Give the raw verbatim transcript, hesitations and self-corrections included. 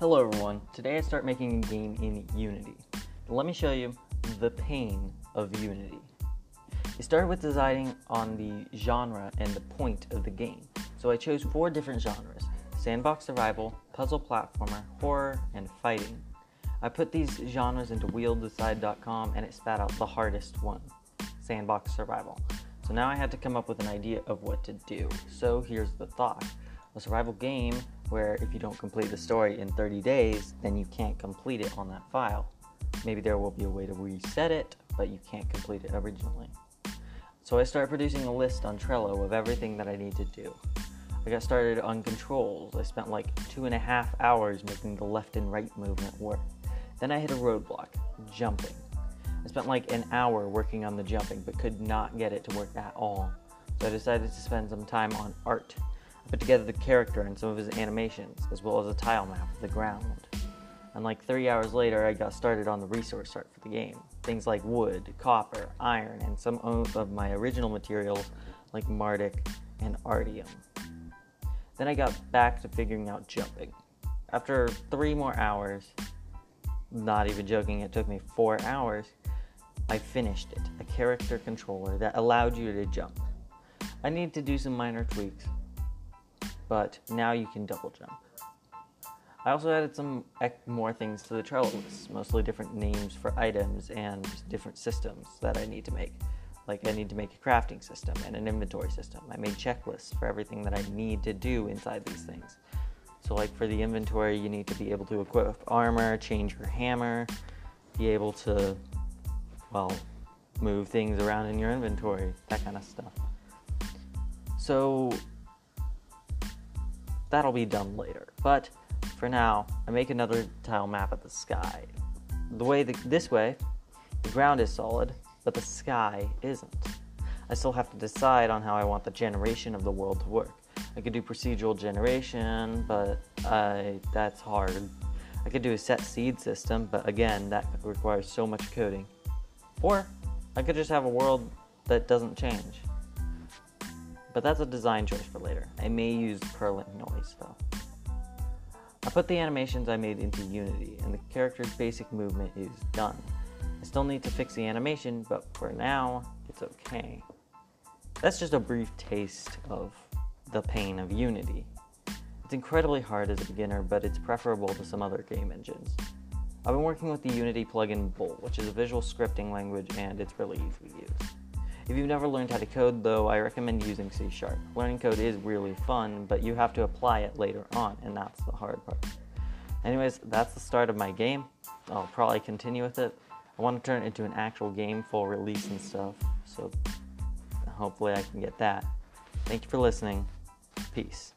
Hello everyone, today I start making a game in Unity. Let me show you the pain of Unity. It started with deciding on the genre and the point of the game. So I chose four different genres: sandbox survival, puzzle platformer, horror, and fighting. I put these genres into wheel decide dot com and it spat out the hardest one, sandbox survival. So now I had to come up with an idea of what to do. So here's the thought. A survival game where if you don't complete the story in thirty days, then you can't complete it on that file. Maybe there will be a way to reset it, but you can't complete it originally. So I started producing a list on Trello of everything that I need to do. I got started on controls. I spent like two and a half hours making the left and right movement work. Then I hit a roadblock, jumping. I spent like an hour working on the jumping, but could not get it to work at all. So I decided to spend some time on art. I put together the character and some of his animations, as well as a tile map of the ground. And like three hours later, I got started on the resource art for the game. Things like wood, copper, iron, and some of my original materials like Mardic and Artium. Then I got back to figuring out jumping. After three more hours, not even joking, it took me four hours, I finished it, a character controller that allowed you to jump. I need to do some minor tweaks, but now you can double jump. I also added some more things to the Trello list, mostly different names for items and different systems that I need to make. Like I need to make a crafting system and an inventory system. I made checklists for everything that I need to do inside these things. So like for the inventory, you need to be able to equip armor, change your hammer, be able to, well, move things around in your inventory, that kind of stuff. So that'll be done later. But for now, I make another tile map of the sky. The way the, this way, the ground is solid, but the sky isn't. I still have to decide on how I want the generation of the world to work. I could do procedural generation, but I, that's hard. I could do a set seed system, but again, that requires so much coding. Or I could just have a world that doesn't change. But that's a design choice for later. I may use Perlin noise though. I put the animations I made into Unity, and the character's basic movement is done. I still need to fix the animation, but for now, it's okay. That's just a brief taste of the pain of Unity. It's incredibly hard as a beginner, but it's preferable to some other game engines. I've been working with the Unity plugin Bull, which is a visual scripting language, and it's really easy to use. If you've never learned how to code, though, I recommend using C Sharp. Learning code is really fun, but you have to apply it later on, and that's the hard part. Anyways, that's the start of my game. I'll probably continue with it. I want to turn it into an actual game, full release and stuff, so hopefully I can get that. Thank you for listening. Peace.